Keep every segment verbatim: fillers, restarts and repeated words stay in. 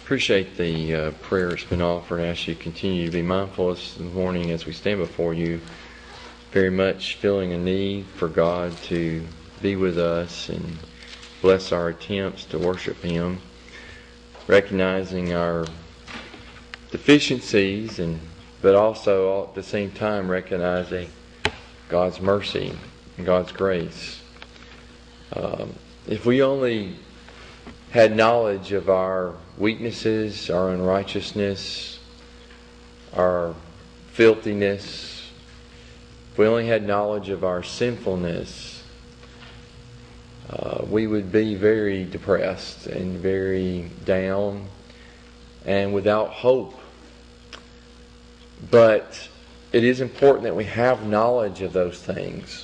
appreciate the uh, prayer that's been offered. I ask you to continue to be mindful this morning as we stand before you, very much feeling a need for God to be with us and bless our attempts to worship Him, recognizing our deficiencies, and but also all at the same time recognizing God's mercy and God's grace. Um, if we only had knowledge of our weaknesses, our unrighteousness, our filthiness, if we only had knowledge of our sinfulness, uh, we would be very depressed and very down and without hope. But it is important that we have knowledge of those things,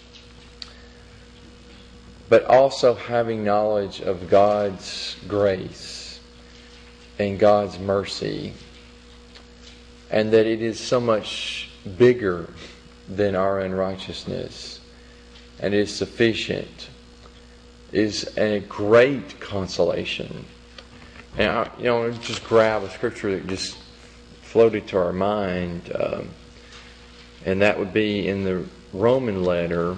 but also having knowledge of God's grace and God's mercy, and that it is so much bigger than our unrighteousness and is sufficient, is a great consolation. And I, you know, just grab a scripture that just floated to our mind, um, and that would be in the Roman letter.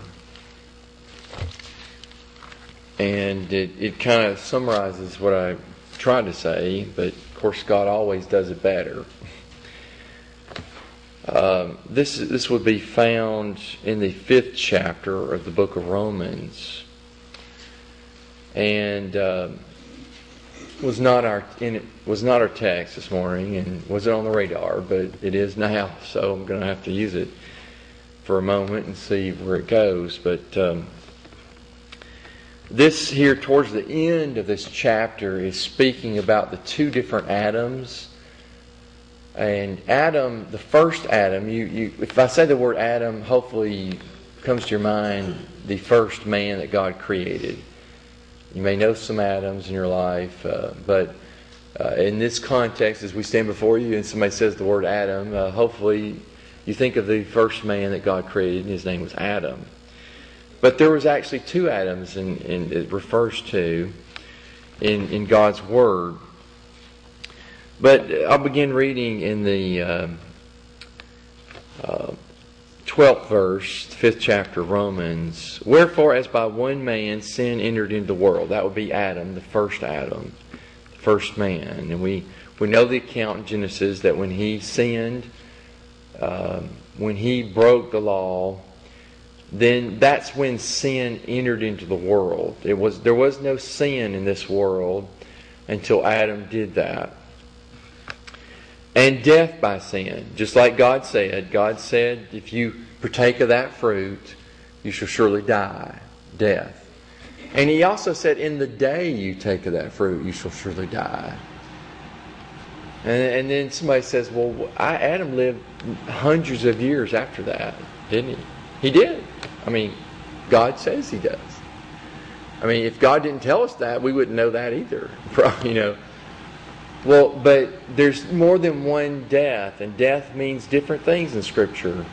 And it, it kind of summarizes what I tried to say, but of course God always does it better. Um, this this would be found in the fifth chapter of the book of Romans, and uh, was not our in it was not our text this morning, and wasn't on the radar, but it is now. So I'm going to have to use it for a moment and see where it goes, but. Um, This here towards the end of this chapter is speaking about the two different Adams. And Adam, the first Adam, you, you if I say the word Adam, hopefully comes to your mind the first man that God created. You may know some Adams in your life, uh, but uh, in this context, as we stand before you and somebody says the word Adam, uh, hopefully you think of the first man that God created, and his name was Adam. But there was actually two Adams, and it refers to in, in God's Word. But I'll begin reading in the uh, uh, twelfth verse, fifth chapter of Romans. Wherefore, as by one man sin entered into the world. That would be Adam, the first Adam, the first man. And we, we know the account in Genesis that when he sinned, uh, when he broke the law, then that's when sin entered into the world. It was there was no sin in this world until Adam did that. And death by sin. Just like God said. God said, if you partake of that fruit, you shall surely die. Death. And He also said, in the day you take of that fruit, you shall surely die. And, and then somebody says, well, I, Adam lived hundreds of years after that, didn't he? He did. I mean, God says He does. I mean, if God didn't tell us that, we wouldn't know that either. You know. Well, but there's more than one death, and death means different things in Scripture.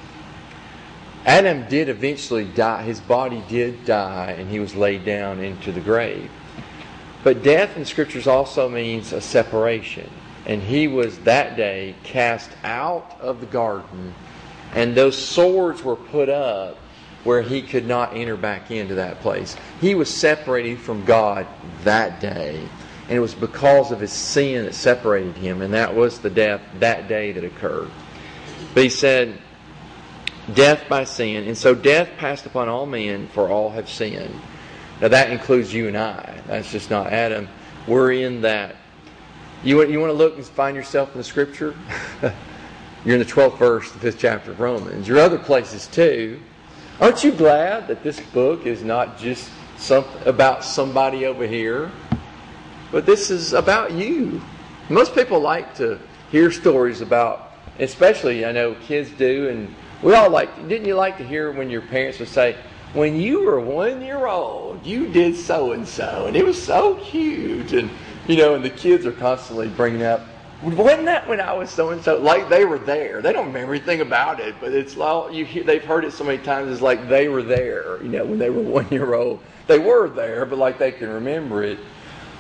Adam did eventually die. His body did die, and he was laid down into the grave. But death in Scriptures also means a separation. And he was that day cast out of the garden, and those swords were put up where he could not enter back into that place. He was separated from God that day. And it was because of his sin that separated him. And that was the death that day that occurred. But he said, death by sin. And so death passed upon all men, for all have sinned. Now that includes you and I. That's just not Adam. We're in that. You want, you want to look and find yourself in the Scripture? You're in the twelfth verse, the fifth chapter of Romans. You're other places too. Aren't you glad that this book is not just some, about somebody over here, but this is about you? Most people like to hear stories about, especially I know kids do, and we all like, didn't you like to hear when your parents would say, when you were one year old, you did so and so, and it was so cute, and you know, and the kids are constantly bringing up, wasn't that when I was so and so? Like they were there. They don't remember anything about it, but it's like you hear, they've heard it so many times. It's like they were there. You know, when they were one year old, they were there, but like they can remember it.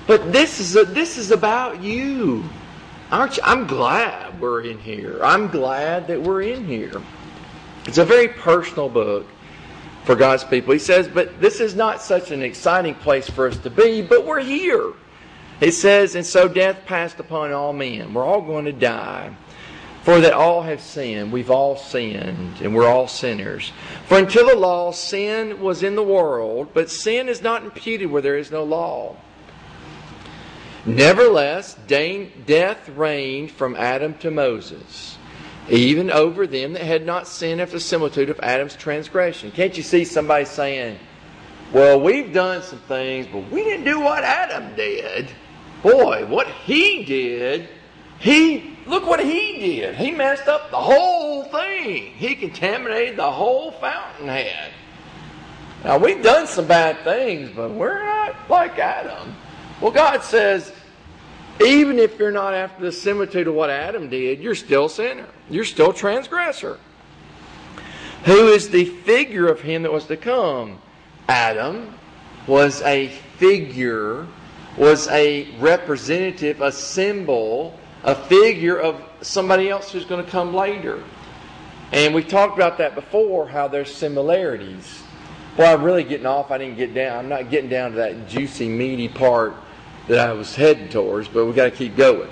But this is a, this is about you. Aren't you? I'm glad we're in here. I'm glad that we're in here. It's a very personal book for God's people. He says, but this is not such an exciting place for us to be, but we're here. It says, and so death passed upon all men. We're all going to die. For that all have sinned. We've all sinned, and we're all sinners. For until the law, sin was in the world, but sin is not imputed where there is no law. Nevertheless, death reigned from Adam to Moses, even over them that had not sinned after the similitude of Adam's transgression. Can't you see somebody saying, well, we've done some things, but we didn't do what Adam did. Boy, what he did, he, look what he did. He messed up the whole thing. He contaminated the whole fountainhead. Now, we've done some bad things, but we're not like Adam. Well, God says, even if you're not after the similitude of what Adam did, you're still a sinner. You're still transgressor. Who is the figure of him that was to come? Adam was a figure, was a representative, a symbol, a figure of somebody else who's going to come later. And we talked about that before, how there's similarities. Well, I'm really getting off. I didn't get down. I'm not getting down to that juicy, meaty part that I was heading towards, but we've got to keep going.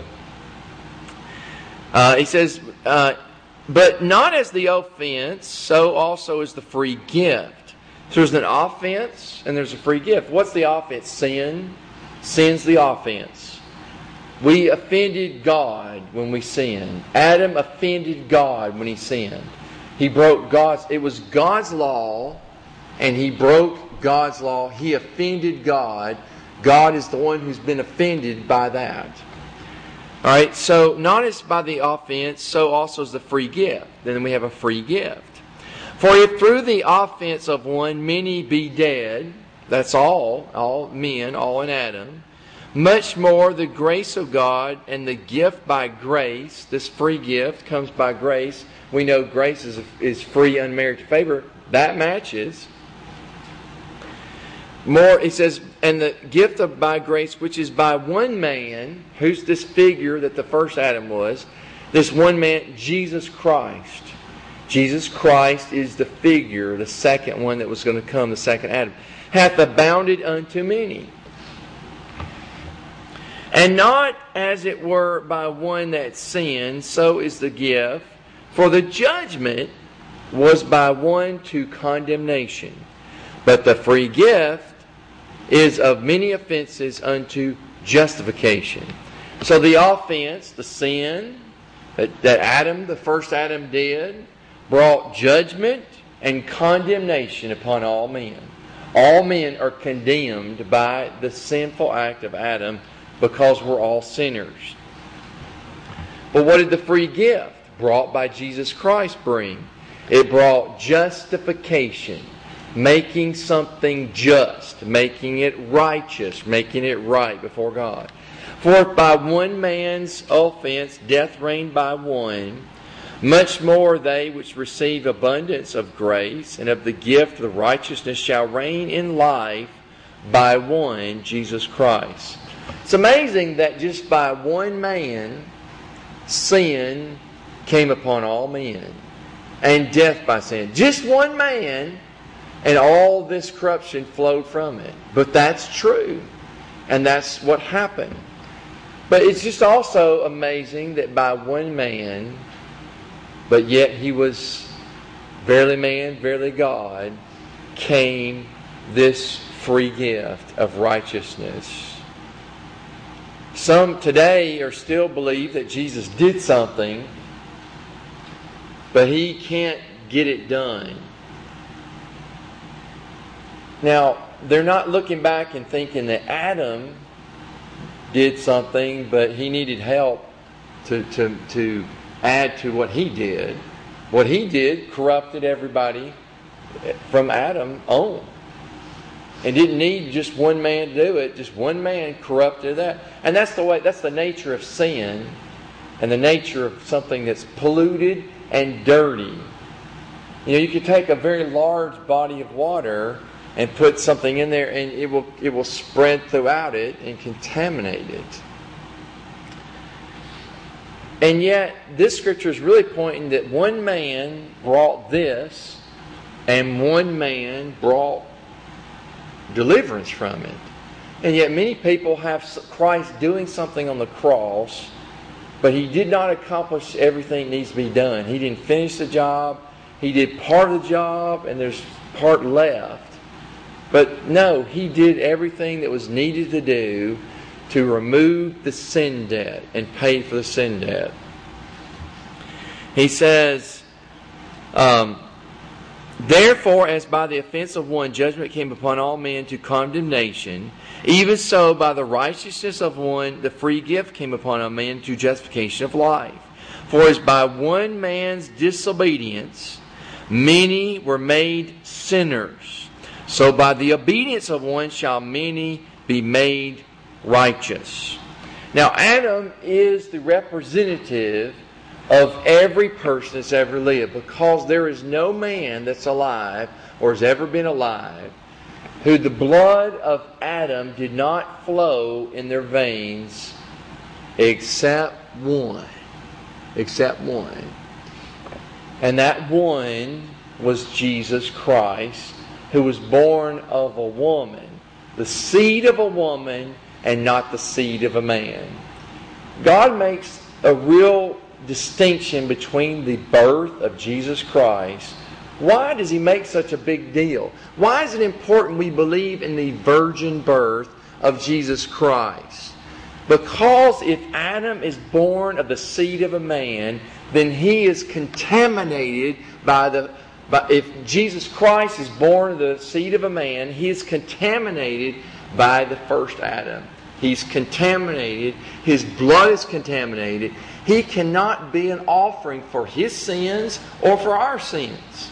Uh, he says, uh, but not as the offense, so also is the free gift. So there's an offense and there's a free gift. What's the offense? Sin. Sin's the offense. We offended God when we sinned. Adam offended God when he sinned. He broke God's, it was God's law, and he broke God's law. He offended God. God is the one who's been offended by that. All right, so not as by the offense, so also is the free gift. Then we have a free gift. For if through the offense of one many be dead, that's all, all men, all in Adam, much more the grace of God and the gift by grace, this free gift comes by grace. We know grace is, is free, unmerited favor. That matches. More, he says, and the gift of by grace, which is by one man, who's this figure that the first Adam was, this one man, Jesus Christ. Jesus Christ is the figure, the second one that was going to come, the second Adam, hath abounded unto many. And not as it were by one that sinned, so is the gift. For the judgment was by one to condemnation. But the free gift is of many offenses unto justification. So the offense, the sin that, that Adam, the first Adam did, brought judgment and condemnation upon all men. All men are condemned by the sinful act of Adam because we're all sinners. But what did the free gift brought by Jesus Christ bring? It brought justification. Making something just, making it righteous, making it right before God. For if by one man's offense death reigned by one, much more they which receive abundance of grace and of the gift of righteousness shall reign in life by one, Jesus Christ. It's amazing that just by one man, sin came upon all men, and death by sin. Just one man, and all this corruption flowed from it. But that's true. And that's what happened. But it's just also amazing that by one man, but yet he was verily man, verily God, came this free gift of righteousness. Some today are still believe that Jesus did something, but he can't get it done. Now, they're not looking back and thinking that Adam did something, but he needed help to, to, to add to what he did. What he did corrupted everybody from Adam on. And didn't need just one man to do it. Just one man corrupted that. And that's the way, that's the nature of sin and the nature of something that's polluted and dirty. You know, you could take a very large body of water and put something in there, and it will it will spread throughout it and contaminate it. And yet, this scripture is really pointing that one man brought this, and one man brought deliverance from it. And yet many people have Christ doing something on the cross, but He did not accomplish everything that needs to be done. He didn't finish the job. He did part of the job, and there's part left. But no, He did everything that was needed to do to remove the sin debt and pay for the sin debt. He says, um, therefore, as by the offense of one judgment came upon all men to condemnation, even so by the righteousness of one the free gift came upon all men to justification of life. For as by one man's disobedience many were made sinners, so by the obedience of one shall many be made righteous. Now Adam is the representative of every person that's ever lived, because there is no man that's alive or has ever been alive who the blood of Adam did not flow in their veins except one. Except one. And that one was Jesus Christ, who was born of a woman, the seed of a woman, and not the seed of a man. God makes a real distinction between the birth of Jesus Christ. Why does He make such a big deal? Why is it important we believe in the virgin birth of Jesus Christ? Because if Adam is born of the seed of a man, then he is contaminated by the... By, if Jesus Christ is born of the seed of a man, he is contaminated by the first Adam. He's contaminated. His blood is contaminated. He cannot be an offering for his sins or for our sins.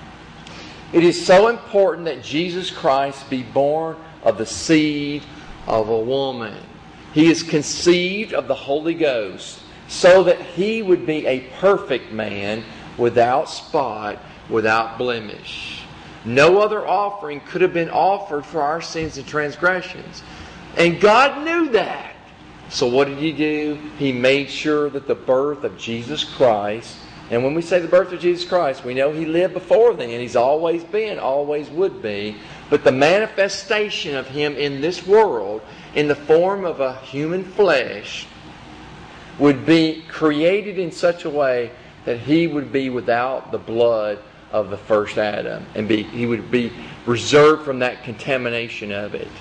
It is so important that Jesus Christ be born of the seed of a woman. He is conceived of the Holy Ghost so that He would be a perfect man without spot, without blemish. No other offering could have been offered for our sins and transgressions. And God knew that. So what did He do? He made sure that the birth of Jesus Christ, and when we say the birth of Jesus Christ, we know He lived before then. He's always been, always would be. But the manifestation of Him in this world, in the form of a human flesh, would be created in such a way that He would be without the blood of the first Adam. And be, He would be reserved from that contamination of it.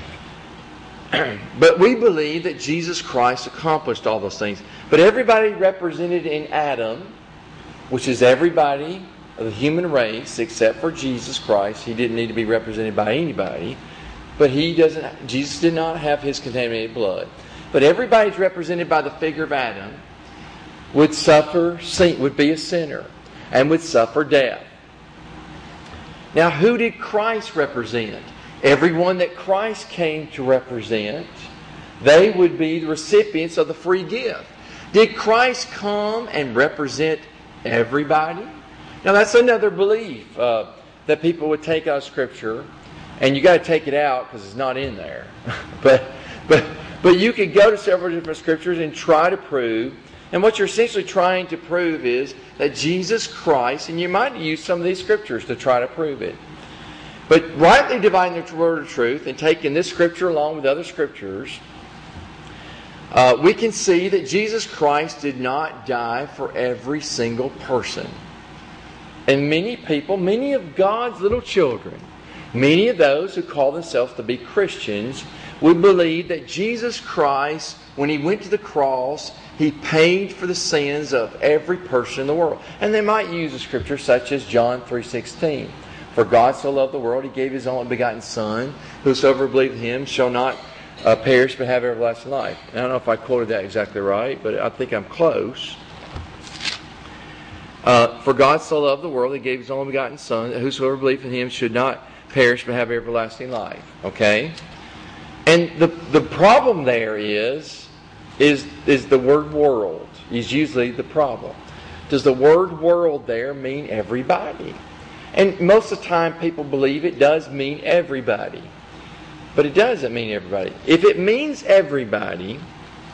But we believe that Jesus Christ accomplished all those things. But everybody represented in Adam, which is everybody of the human race except for Jesus Christ. He didn't need to be represented by anybody. But he doesn't. Jesus did not have His contaminated blood. But everybody's represented by the figure of Adam would suffer, would be a sinner, and would suffer death. Now, who did Christ represent? Everyone that Christ came to represent, they would be the recipients of the free gift. Did Christ come and represent everybody? Now that's another belief uh, that people would take out of Scripture, and you got to take it out because it's not in there. but but but you could go to several different Scriptures and try to prove. And what you're essentially trying to prove is that Jesus Christ, and you might use some of these Scriptures to try to prove it. But rightly dividing the word of truth and taking this Scripture along with other Scriptures, uh, we can see that Jesus Christ did not die for every single person. And many people, many of God's little children, many of those who call themselves to be Christians, would believe that Jesus Christ, when He went to the cross, He paid for the sins of every person in the world. And they might use a scripture such as John three sixteen. For God so loved the world, He gave His only begotten Son. Whosoever believeth in Him shall not uh, perish but have everlasting life. I don't know if I quoted that exactly right, but I think I'm close. Uh, For God so loved the world, He gave His only begotten Son, that whosoever believeth in Him should not perish but have everlasting life. Okay? And the the problem there is, is, is the word world is usually the problem. Does the word world there mean everybody? And most of the time people believe it does mean everybody. But it doesn't mean everybody. If it means everybody,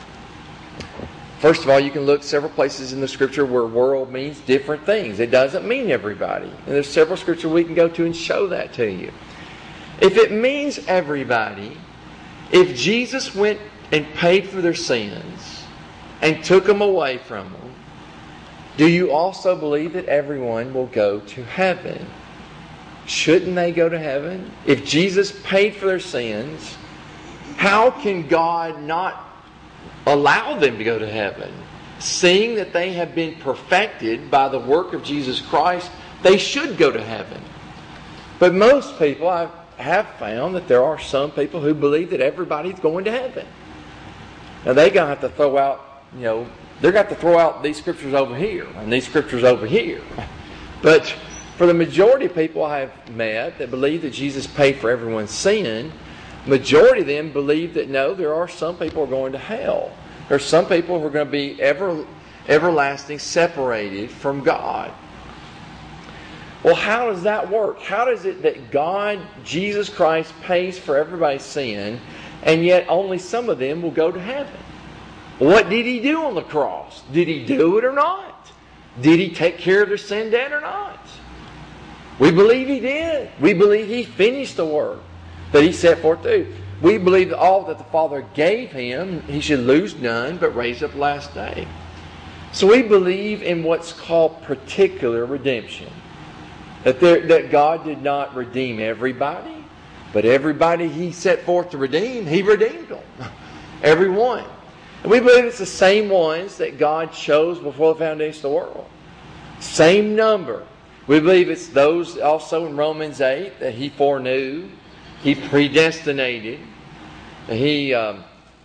first of all, you can look several places in the Scripture where world means different things. It doesn't mean everybody. And there's several Scriptures we can go to and show that to you. If it means everybody, if Jesus went and paid for their sins and took them away from them, do you also believe that everyone will go to heaven? Shouldn't they go to heaven? If Jesus paid for their sins, how can God not allow them to go to heaven? Seeing that they have been perfected by the work of Jesus Christ, they should go to heaven. But most people, I have found that there are some people who believe that everybody's going to heaven. Now they're going to have to throw out, you know, they're going to have to throw out these scriptures over here and these scriptures over here. But for the majority of people I have met that believe that Jesus paid for everyone's sin, majority of them believe that no, there are some people who are going to hell. There are some people who are going to be ever, everlasting separated from God. Well, how does that work? How does it that God, Jesus Christ, pays for everybody's sin, and yet only some of them will go to heaven? What did He do on the cross? Did He do it or not? Did He take care of their sin debt or not? We believe He did. We believe He finished the work that He set forth to do. We believe that all that the Father gave Him, He should lose none, but raise up last day. So we believe in what's called particular redemption. That, there, that God did not redeem everybody, but everybody He set forth to redeem, He redeemed them. Everyone. And we believe it's the same ones that God chose before the foundation of the world. Same number. We believe it's those also in Romans eight that He foreknew, He predestinated, He um,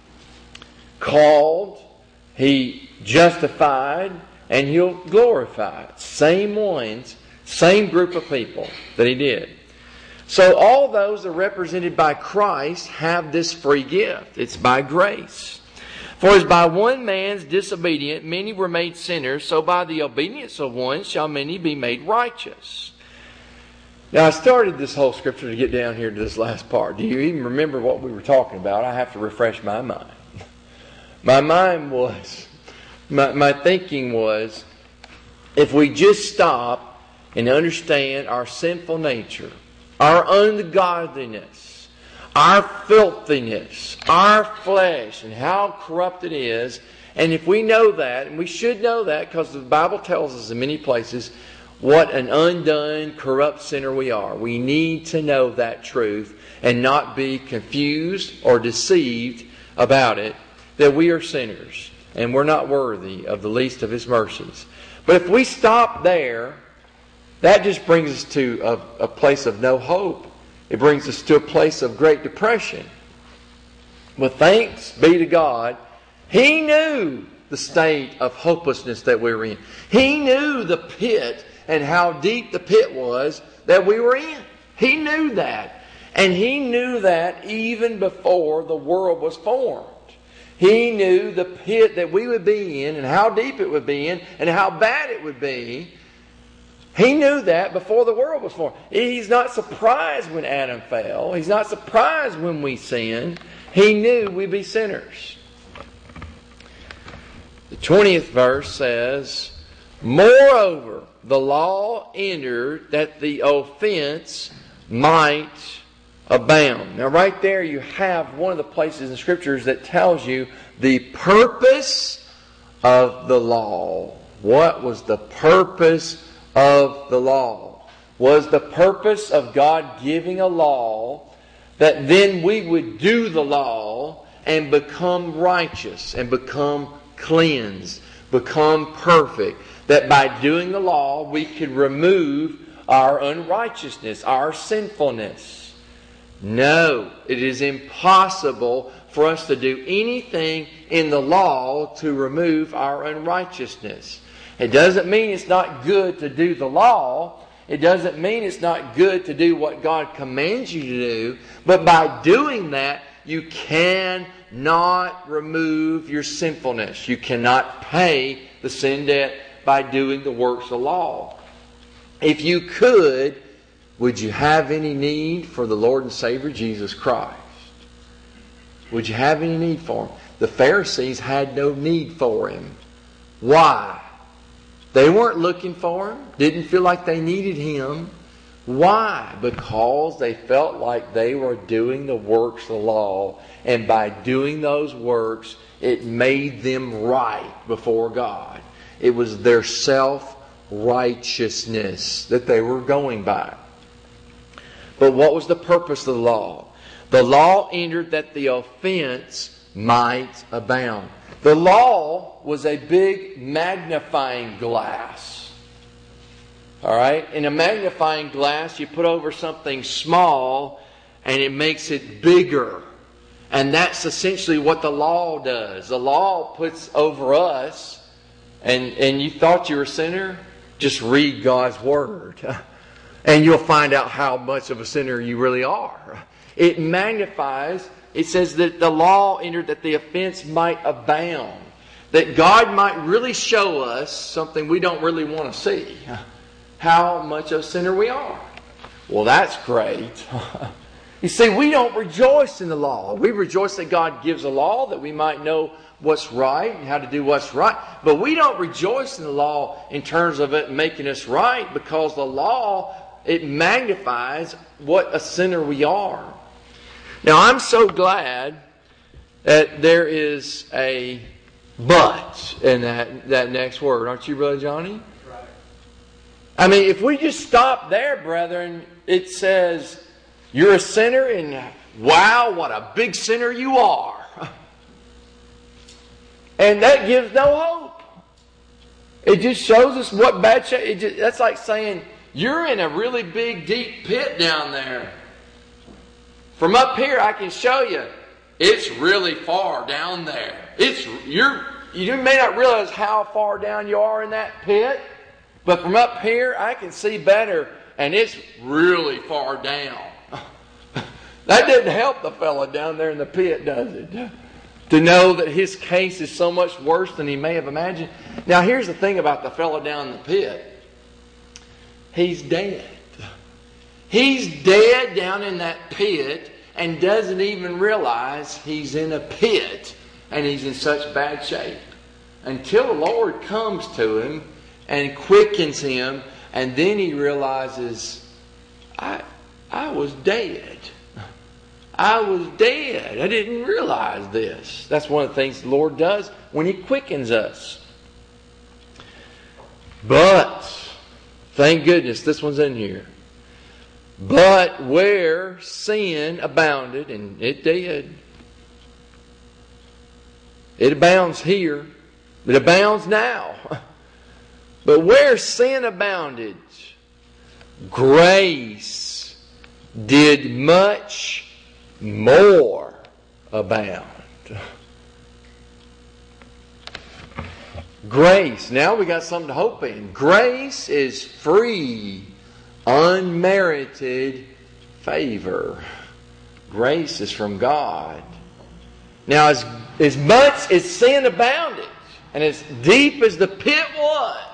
called, He justified, and He'll glorify. Same ones, same group of people that He did. So all those that are represented by Christ have this free gift. It's by grace. For as by one man's disobedience many were made sinners, so by the obedience of one shall many be made righteous. Now I started this whole scripture to get down here to this last part. Do you even remember what we were talking about? I have to refresh my mind. My mind was, my, my thinking was, if we just stop and understand our sinful nature, our ungodliness, our filthiness, our flesh, and how corrupt it is. And if we know that, and we should know that because the Bible tells us in many places what an undone, corrupt sinner we are. We need to know that truth and not be confused or deceived about it, that we are sinners and we're not worthy of the least of His mercies. But if we stop there, that just brings us to a, a place of no hope. It brings us to a place of great depression. But thanks be to God, He knew the state of hopelessness that we were in. He knew the pit and how deep the pit was that we were in. He knew that. And He knew that even before the world was formed. He knew the pit that we would be in and how deep it would be in and how bad it would be. He knew that before the world was formed. He's not surprised when Adam fell. He's not surprised when we sinned. He knew we'd be sinners. The twentieth verse says, moreover, the law entered that the offense might abound. Now right there you have one of the places in the Scriptures that tells you the purpose of the law. What was the purpose of the law? Was the purpose of God giving a law that then we would do the law and become righteous and become cleansed, become perfect. That by doing the law we could remove our unrighteousness, our sinfulness. No, it is impossible for us to do anything in the law to remove our unrighteousness. It doesn't mean it's not good to do the law. It doesn't mean it's not good to do what God commands you to do. But by doing that, you cannot remove your sinfulness. You cannot pay the sin debt by doing the works of law. if you could, would you have any need for the Lord and Savior Jesus Christ? Would you have any need for Him? The Pharisees had no need for Him. Why? They weren't looking for Him. Didn't feel like they needed Him. Why? Because they felt like they were doing the works of the law. And by doing those works, it made them right before God. It was their self-righteousness that they were going by. But what was the purpose of the law? The law entered that the offense might abound. The law was a big magnifying glass. All right? In a magnifying glass, you put over something small and it makes it bigger. And that's essentially what the law does. The law puts over us, and, and you thought you were a sinner? Just read God's Word. And you'll find out how much of a sinner you really are. It magnifies. It says that the law entered that the offense might abound. That God might really show us something we don't really want to see. How much of a sinner we are. Well, that's great. You see, we don't rejoice in the law. We rejoice that God gives a law that we might know what's right and how to do what's right. But we don't rejoice in the law in terms of it making us right, because the law, it magnifies what a sinner we are. Now, I'm so glad that there is a but in that, that next word. Aren't you, Brother Johnny? Right. I mean, if we just stop there, brethren, it says, you're a sinner and wow, what a big sinner you are. And that gives no hope. It just shows us what bad shape. It just, that's like saying, you're in a really big, deep pit down there. From up here, I can show you, it's really far down there. It's you're you may not realize how far down you are in that pit, but from up here, I can see better, and it's really far down. That didn't help the fellow down there in the pit, does it? To know that his case is so much worse than he may have imagined. Now, here's the thing about the fellow down in the pit. He's dead. He's dead down in that pit and doesn't even realize he's in a pit and he's in such bad shape. Until the Lord comes to him and quickens him, and then he realizes, I, I was dead. I was dead. I didn't realize this. That's one of the things the Lord does when He quickens us. But, thank goodness this one's in here. But where sin abounded, and it did. It abounds here. It abounds now. But where sin abounded, grace did much more abound. Grace. Now we got something to hope in. Grace is free, unmerited favor. Grace is from God. Now, as, as much as sin abounded, and as deep as the pit was,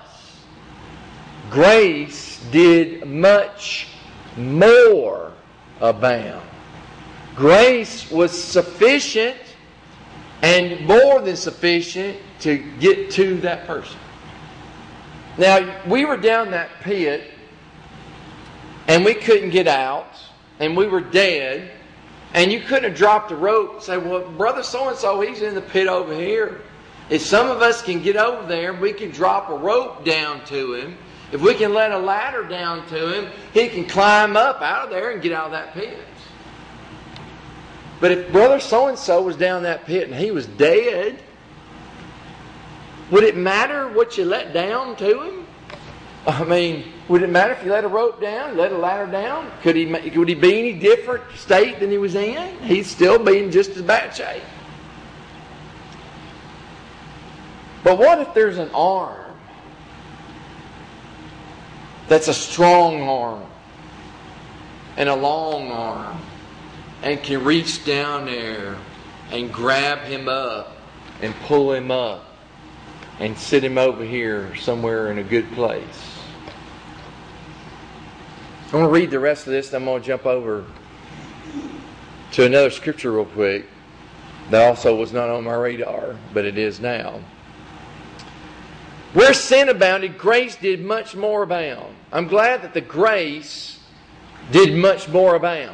grace did much more abound. Grace was sufficient and more than sufficient to get to that person. Now, we were down that pit and we couldn't get out and we were dead, and you couldn't have dropped a rope and say, well, brother so-and-so, he's in the pit over here. If some of us can get over there, we can drop a rope down to him. If we can let a ladder down to him, he can climb up out of there and get out of that pit. But if brother so-and-so was down that pit and he was dead, would it matter what you let down to him? I mean, would it matter if you let a rope down, let a ladder down? Could he, would he be any different state than he was in? He'd still be in just as bad shape. But what if there's an arm that's a strong arm and a long arm and can reach down there and grab him up and pull him up and sit him over here somewhere in a good place? I want to read the rest of this, and I'm going to jump over to another scripture real quick that also was not on my radar, but it is now. Where sin abounded, grace did much more abound. I'm glad that the grace did much more abound.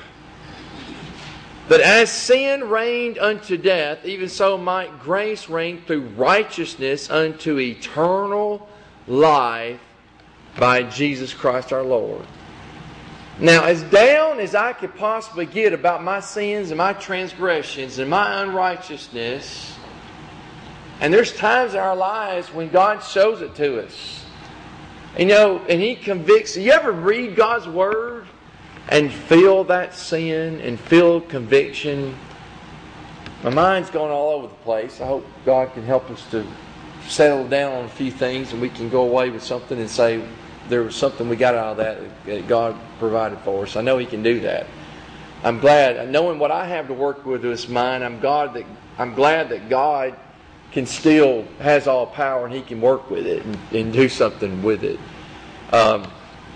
But as sin reigned unto death, even so might grace reign through righteousness unto eternal life by Jesus Christ our Lord. Now, as down as I could possibly get about my sins and my transgressions and my unrighteousness, and there's times in our lives when God shows it to us. You know, and He convicts. You ever read God's Word and feel that sin and feel conviction? My mind's going all over the place. I hope God can help us to settle down on a few things and we can go away with something and say there was something we got out of that that God provided for us. I know He can do that. I'm glad, knowing what I have to work with this mind, I'm God that I'm glad that God can still has all power and He can work with it and, and do something with it. Um,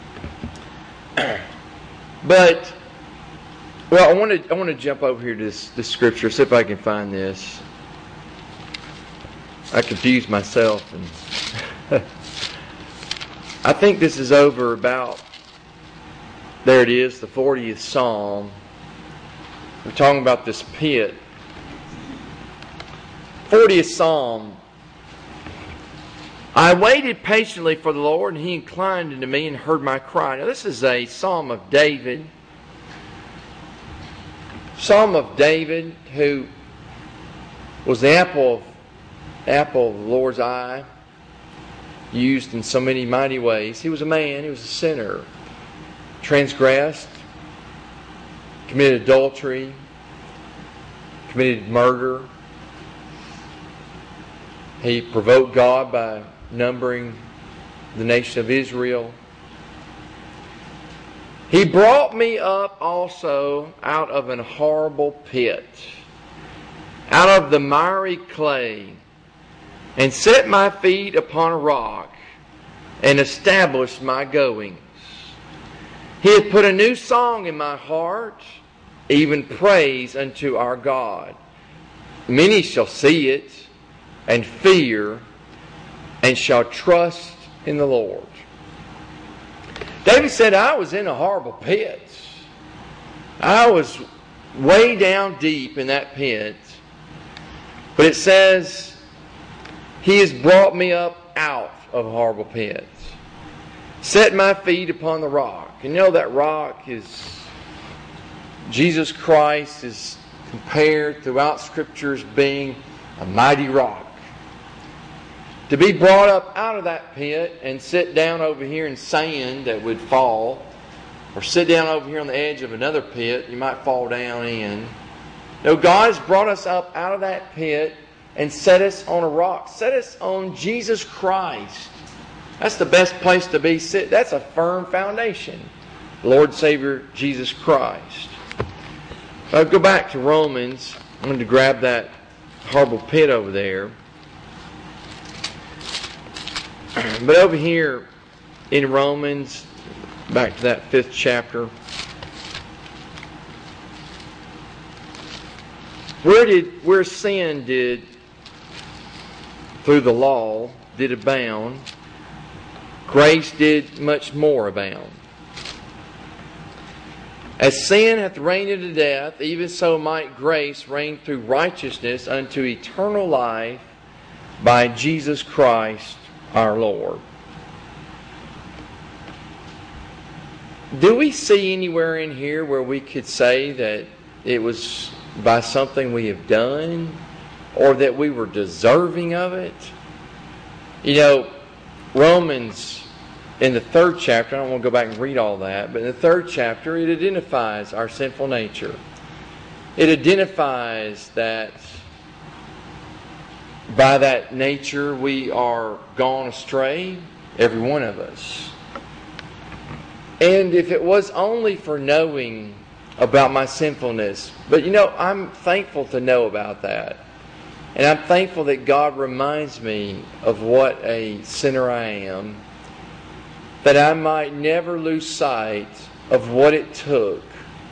but well, I want to I want to jump over here to this, this scripture. See if I can find this. I confused myself, and I think this is over about. There it is, the fortieth Psalm. We're talking about this pit. fortieth Psalm. I waited patiently for the Lord, and He inclined unto me and heard my cry. Now this is a Psalm of David. Psalm of David, who was the apple of, apple of the Lord's eye, used in so many mighty ways. He was a man, he was a sinner, transgressed, committed adultery, committed murder. He provoked God by numbering the nation of Israel. He brought me up also out of an horrible pit, out of the miry clay, and set my feet upon a rock, and established my goings. He hath put a new song in my heart, even praise unto our God. Many shall see it, and fear, and shall trust in the Lord. David said, I was in a horrible pit. I was way down deep in that pit. But it says, He has brought me up out of a horrible pit. Set my feet upon the rock. And you know that rock is Jesus Christ is compared throughout Scripture as being a mighty rock. To be brought up out of that pit and sit down over here in sand that would fall, or sit down over here on the edge of another pit you might fall down in. No, God has brought us up out of that pit and set us on a rock. Set us on Jesus Christ. That's the best place to be. Sit. That's a firm foundation. Lord Savior Jesus Christ. I'll go back to Romans. I'm going to grab that horrible pit over there. But over here in Romans, back to that fifth chapter, where did where sin did through the law did abound, grace did much more abound. As sin hath reigned unto death, even so might grace reign through righteousness unto eternal life by Jesus Christ our Lord. Do we see anywhere in here where we could say that it was by something we have done, or that we were deserving of it? You know, Romans, in the third chapter, I don't want to go back and read all that, but in the third chapter, it identifies our sinful nature. It identifies that by that nature we are gone astray, every one of us. And if it was only for knowing about my sinfulness, but you know, I'm thankful to know about that. And I'm thankful that God reminds me of what a sinner I am. that I might never lose sight of what it took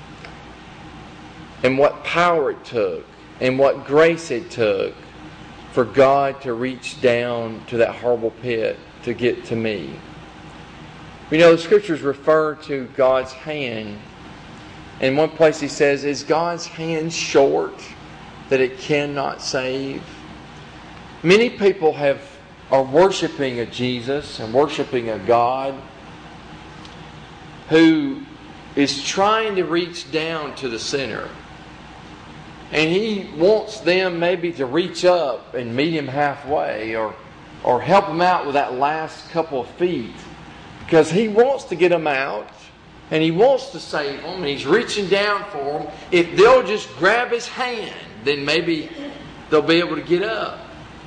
and what power it took and what grace it took for God to reach down to that horrible pit to get to me. You know, the Scriptures refer to God's hand. In one place He says, is God's hand short that it cannot save? Many people have are worshiping a Jesus and worshiping a God who is trying to reach down to the sinner. And He wants them maybe to reach up and meet Him halfway or, or help them out with that last couple of feet. Because He wants to get them out and He wants to save them and He's reaching down for them. If they'll just grab His hand, then maybe they'll be able to get up.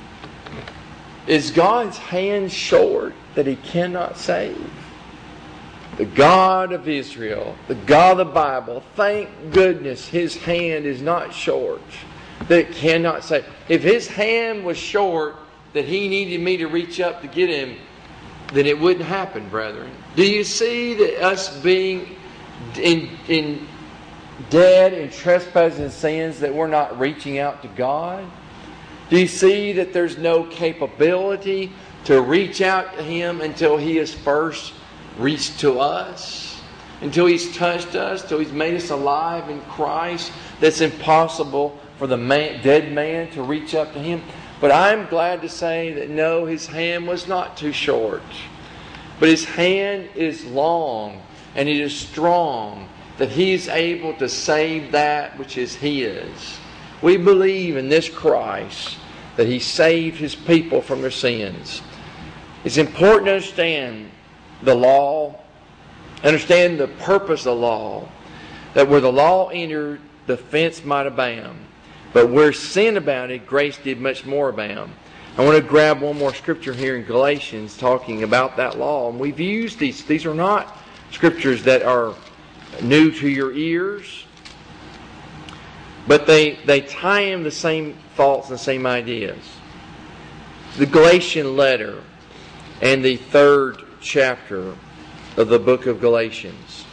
Is God's hand short that He cannot save? The God of Israel, the God of the Bible, thank goodness His hand is not short that it cannot save. If His hand was short that He needed me to reach up to get Him, then it wouldn't happen, brethren. Do you see that us being in, in dead in trespasses and sins that we're not reaching out to God? Do you see that there's no capability to reach out to Him until He has first reached to us? Until He's touched us, until He's made us alive in Christ? That's impossible for the man, dead man to reach up to Him. But I'm glad to say that no, His hand was not too short. But His hand is long and it is strong, that He is able to save that which is His. We believe in this Christ, that He saved His people from their sins. It's important to understand the law, understand the purpose of the law, that where the law entered, the offense might abound. But where sin abounded, grace did much more abound. I want to grab one more scripture here in Galatians talking about that law. And we've used these. These are not scriptures that are new to your ears, but they, they tie in the same thoughts and the same ideas. The Galatian letter and the third chapter of the book of Galatians.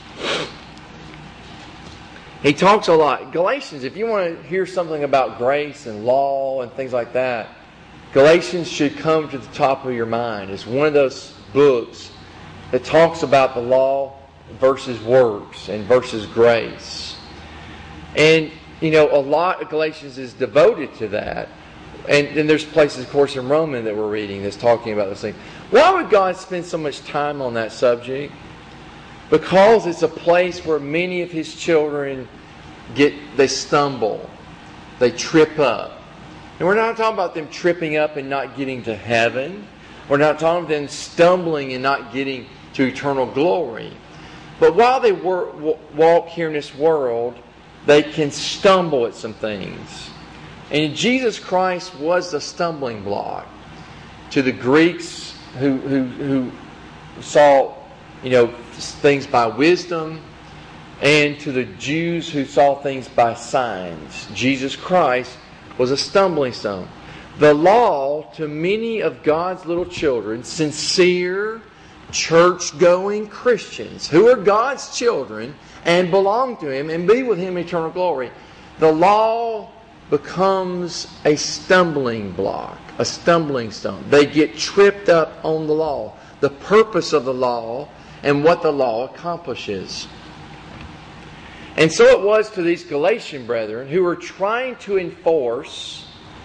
He talks a lot. Galatians, if you want to hear something about grace and law and things like that, Galatians should come to the top of your mind. It's one of those books that talks about the law versus works and versus grace. And, you know, a lot of Galatians is devoted to that. And then there's places, of course, in Romans that we're reading that's talking about this thing. Why would God spend so much time on that subject? Because it's a place where many of His children get, they stumble. They trip up. And we're not talking about them tripping up and not getting to heaven. We're not talking about them stumbling and not getting to eternal glory. But while they work, walk here in this world, they can stumble at some things. And Jesus Christ was the stumbling block to the Greeks who, who, who saw, you know, things by wisdom, and to the Jews who saw things by signs. Jesus Christ was a stumbling stone. The law, to many of God's little children, sincere, church-going Christians who are God's children and belong to Him and be with Him in eternal glory, the law becomes a stumbling block, a stumbling stone. They get tripped up on the law, the purpose of the law, and what the law accomplishes. And so it was to these Galatian brethren who were trying to enforce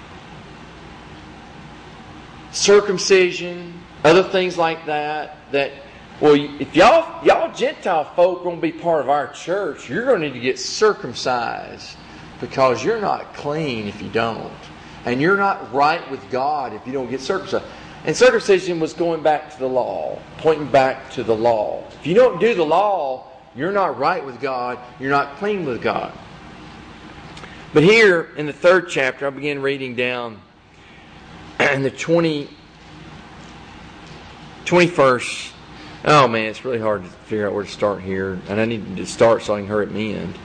circumcision, other things like that, that, well, if y'all, y'all Gentile folk are going to be part of our church, you're going to need to get circumcised because you're not clean if you don't. And you're not right with God if you don't get circumcised. And circumcision was going back to the law, pointing back to the law. If you don't do the law, you're not right with God. You're not clean with God. But here in the third chapter, I begin reading down in the twenty, twenty-first. Oh man, it's really hard to figure out where to start here. And I need to start so I can hurry at the end.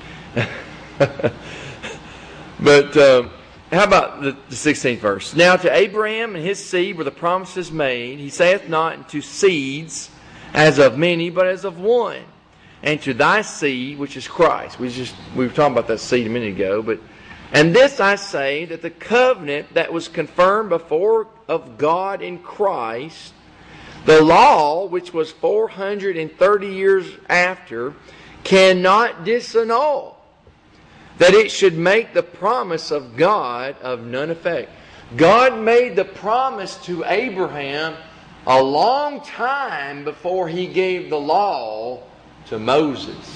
But uh, how about the, the sixteenth verse? Now to Abraham and his seed were the promises made. He saith not unto seeds, as of many, but as of one. And to thy seed, which is Christ. We just we were talking about that seed a minute ago, but and this I say, that the covenant that was confirmed before of God in Christ, the law, which was four hundred thirty years after, cannot disannul, that it should make the promise of God of none effect. God made the promise to Abraham a long time before He gave the law to Moses.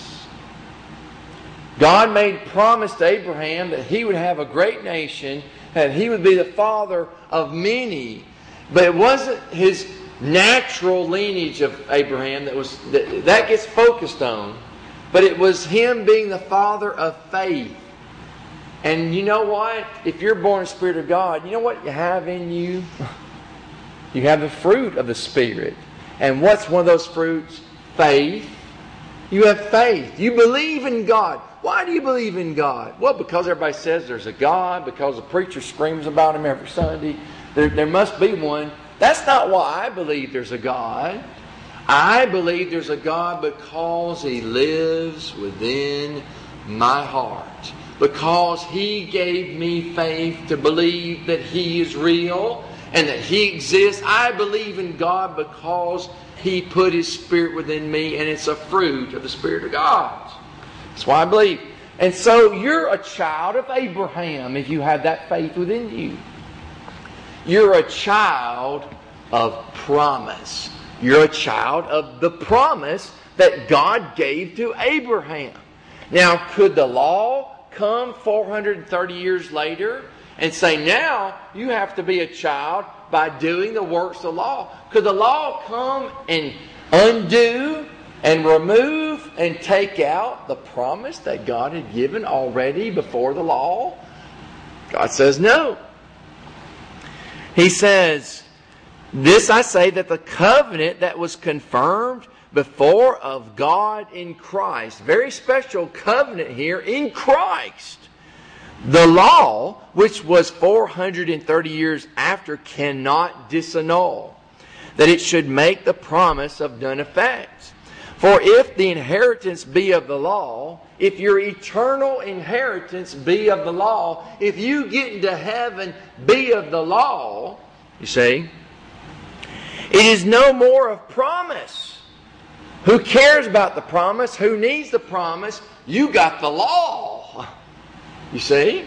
God made promise to Abraham that he would have a great nation, that he would be the father of many. But it wasn't his natural lineage of Abraham that was that, that gets focused on. But it was him being the father of faith. And you know what? If you're born of the Spirit of God, you know what you have in you? You have the fruit of the Spirit. And what's one of those fruits? Faith. You have faith. You believe in God. Why do you believe in God? Well, because everybody says there's a God, because the preacher screams about Him every Sunday. There, there must be one. That's not why I believe there's a God. I believe there's a God because He lives within my heart. Because He gave me faith to believe that He is real and that He exists. I believe in God because He put His Spirit within me, and it's a fruit of the Spirit of God. That's why I believe. And so you're a child of Abraham if you have that faith within you. You're a child of promise. You're a child of the promise that God gave to Abraham. Now, could the law come four hundred thirty years later and say, now you have to be a child by doing the works of the law? Could the law come and undo and remove and take out the promise that God had given already before the law? God says no. He says, this I say, that the covenant that was confirmed before of God in Christ, very special covenant here in Christ, the law, which was four hundred thirty years after, cannot disannul, that it should make the promise of none effect. For if the inheritance be of the law, if your eternal inheritance be of the law, if you get into heaven be of the law, you see, it is no more of promise. Who cares about the promise? Who needs the promise? You got the law. You see?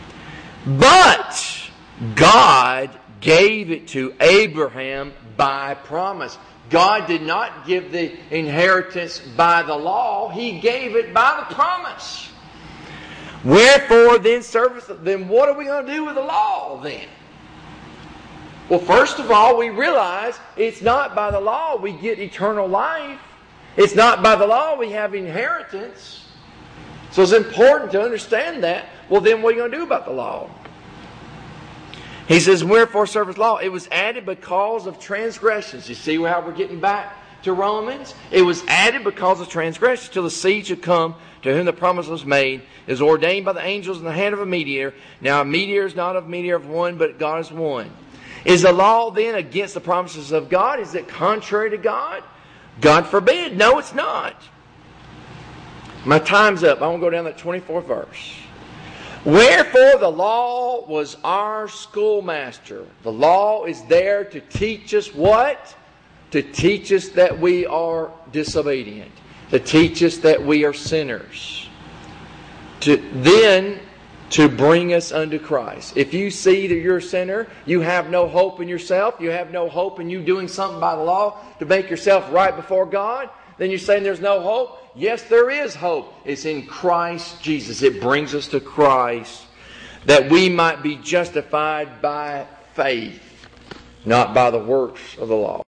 But God gave it to Abraham by promise. God did not give the inheritance by the law. He gave it by the promise. Wherefore then service, then what are we going to do with the law then? Well, first of all, we realize it's not by the law we get eternal life. It's not by the law we have inheritance. So it's important to understand that. Well, then what are you going to do about the law? He says, wherefore serveth law? It was added because of transgressions. You see how we're getting back to Romans? It was added because of transgressions, till the seed should come, to whom the promise was made, is ordained by the angels in the hand of a mediator. Now a mediator is not a mediator of one, but God is one. Is the law then against the promises of God? Is it contrary to God? God forbid. No, it's not. My time's up. I want to go down to that twenty-fourth verse. Wherefore the law was our schoolmaster. The law is there to teach us what? To teach us that we are disobedient. To teach us that we are sinners. To then to bring us unto Christ. If you see that you're a sinner, you have no hope in yourself, you have no hope in you doing something by the law to make yourself right before God, then you're saying there's no hope? Yes, there is hope. It's in Christ Jesus. It brings us to Christ that we might be justified by faith, not by the works of the law.